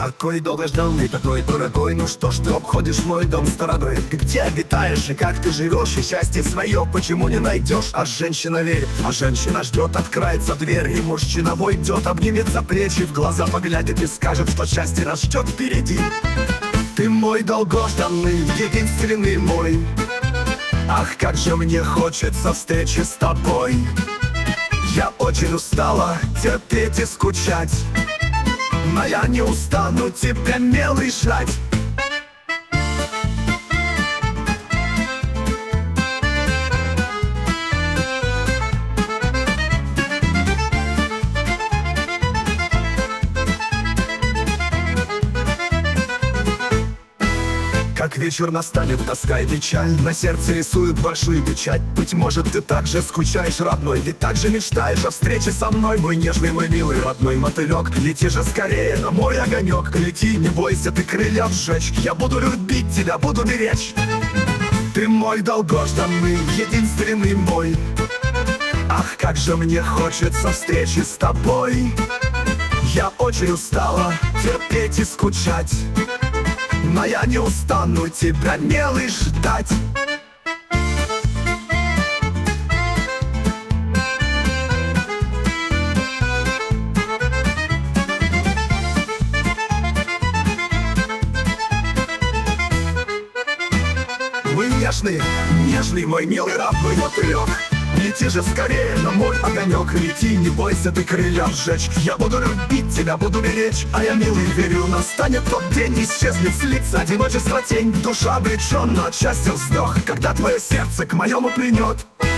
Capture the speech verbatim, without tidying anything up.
такой долгожданный, такой дорогой. Ну что ж ты обходишь мой дом стороной? Ты где обитаешь и как ты живешь? И счастье свое почему не найдешь? А женщина верит, а женщина ждет. Откроется дверь и мужчина войдет, обнимет за плечи, в глаза поглядит и скажет, что счастье нас ждет впереди. Ты мой долгожданный, единственный мой. Ах, как же мне хочется встречи с тобой. Я очень устала терпеть и скучать, но я не устану тебя, милый, ждать. Как вечер настанет, тоска и печаль, на сердце рисует большую печать. Быть может, ты так же скучаешь, родной, ведь так же мечтаешь о встрече со мной. Мой нежный, мой милый, родной мотылек, лети же скорее на мой огонек. Лети, не бойся ты крылья сжечь, я буду любить тебя, буду беречь. Ты мой долгожданный, единственный мой. Ах, как же мне хочется встречи с тобой. Я очень устала терпеть и скучать, но я не устану тебя, милый, ждать. Вы нежный, нежный мой милый родной мотылек, лети же скорее на мой огонек. Лети, не бойся ты крылья сжечь, я буду любить тебя, буду беречь. А я, милый, верю, настанет тот день, исчезнет с лица одиночества тень. Душа обречена от счастья вздох, когда твое сердце к моему прильнет.